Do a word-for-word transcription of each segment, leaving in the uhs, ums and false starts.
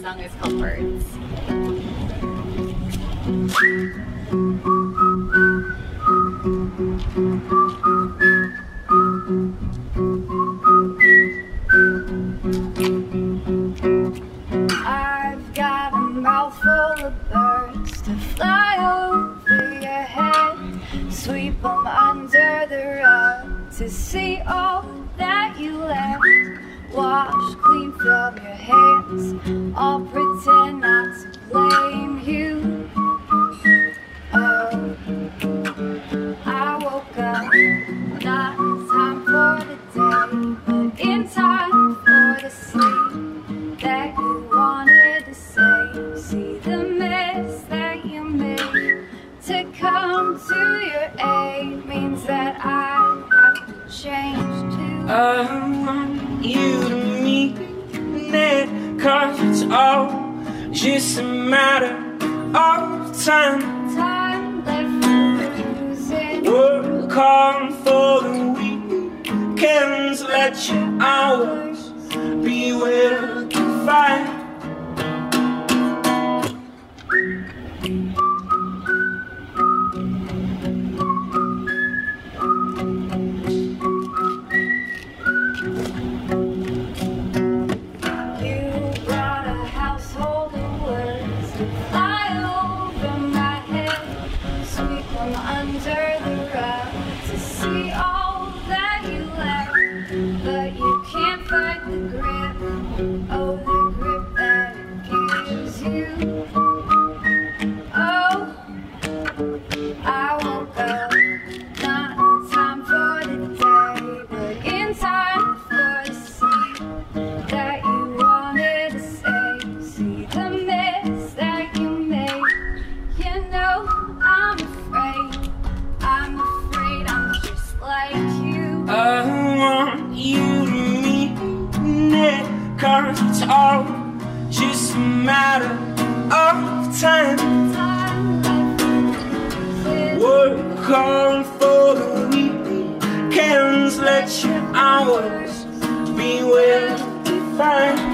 song is called Birds. I've got a mouthful of birds to fly over your head, sweep them under the rug to see all that you left. Wash clean from your hands, I'll pretend not to blame you. Oh, I woke up, not in time for the day, but in time for the sleep that you wanted to say. See the mess that you made to come to your aid means that I have to change too. I want you to meet it, cause it's all just a matter of time. Time left for losing. Work hard for the weekends, let your hours be well defined. Under the rug to see all that you left, but you can't fight the grip. Oh, the grip that it gives you. Oh, I woke up not in time for the day, but in time for the sleep that you wanted to say. See the mess that you made. You know I'm afraid. I'm afraid I'm just like you. I want you to mean it, cause it's all just a matter of time. Time left. Work hard for the weekends, let your hours be well defined.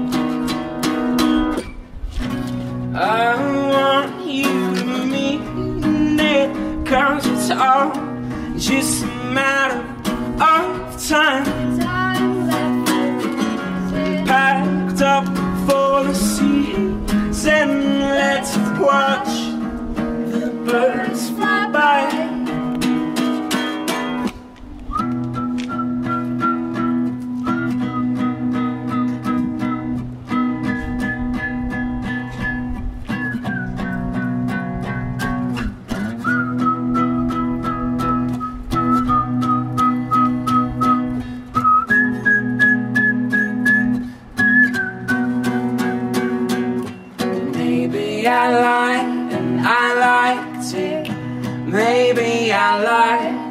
I want you to mean it, cause it's all just a matter of time. Time left. Packed up for the season, let's watch the birds fly by. Maybe I lied and I liked it. Maybe I lied